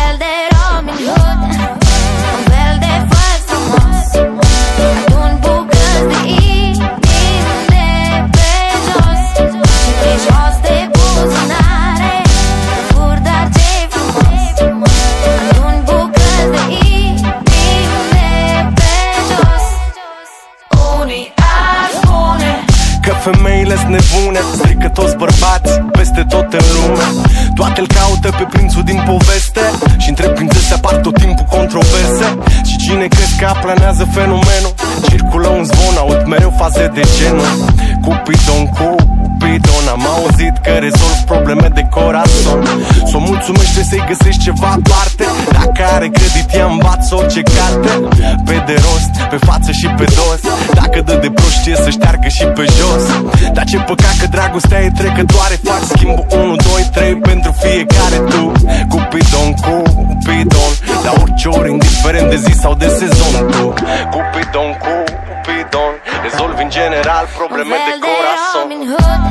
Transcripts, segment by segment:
fel de Robin Hood, un fel de fals frumos, un bucăți de inimi de pe jos și pe jos de buzunare, fur dar ce-i frumos, un bucăți de inimi de pe jos. Unii ar spune că femeile-s nebune, strică toți bărbați peste tot în lume. Toate-l caută pe prințul din poveste și între prințese apar tot timpul controverse. Și cine crezi că aplanează fenomenul? Circulă un zvon, aud mereu faze de genul Cupidon, Cupidon, am auzit că rezolv probleme de corazon. S-o mulțumește să-i găsești ceva aparte, dacă are credit ea învață orice carte. Pe de rost, pe față și pe dos, dacă dă de prost știe să șteargă și pe jos. Dar ce păcat că dragostea e trecătoare, faci schimbul 1, 2, 3 pentru fiecare tu. Cupidon, Cupidon, la orice ori, indiferent de zi sau de sezon tu. Cupidon, Cupidon, rezolvi în general probleme de corazon. Un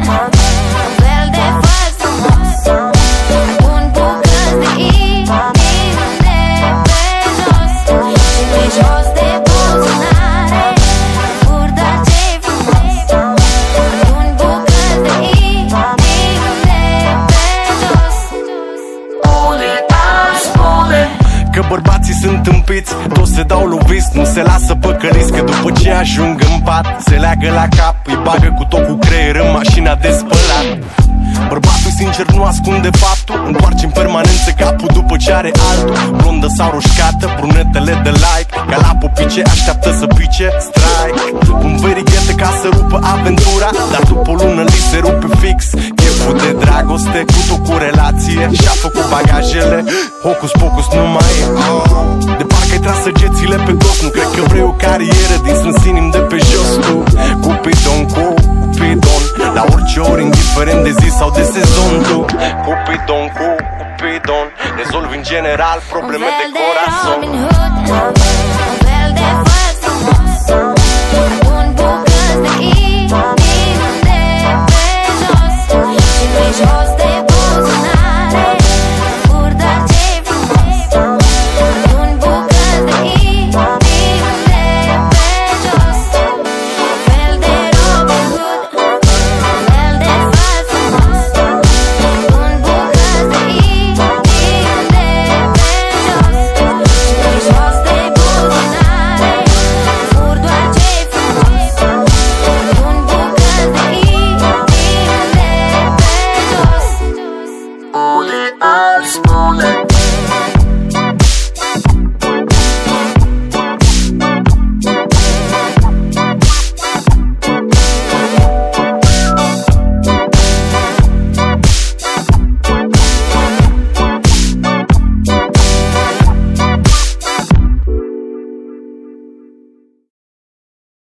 fel de fals frumos, un bucăți de inimi de pe jos și pe jos de buzunare, fur dar ce-i frumos, un bucăți de inimi de pe jos. Unii ar spune că bărbații sunt tâmpiți, toți se dau loviți, nu se lasă păcăliți, că după ce ajung în pat se leagă la cap, îi bagă cu tot cu creier în mașina de spălat. Bărbatul sincer nu ascunde faptul, întoarce în permanență capul după ce are altul. Blondă sau roșcată, brunetele de like, ca la popice așteaptă să pice strike. Pun verighete ca să rupă aventura, dar după o lună li se rupe fix cheful de dragoste. Cu tot cu relație și-a făcut bagajele, hocus pocus nu mai e. De parcă-ai tras săgețile pe dos, nu cred că vrei o carieră din strâns inim de pe jos tu. Cupidon, Cupidon, la orice ori, indiferent de zi sau de sezon tu. Cupidon, Cupidon, rezolvi în general probleme de corazon. Un fel de fals frumos, un bucăți de inimi de pe jos și pe jos de buzunare, fur dar ce-i frumos, un bucăți de inimi de pe jos. Un fel de Robin Hood, un fel de fals frumos, un bucăți de inimi de pe jos și pe jos de buzunare, fur doar ce-i frumos, un bucăți de inimi de pe jos. Unii ar spune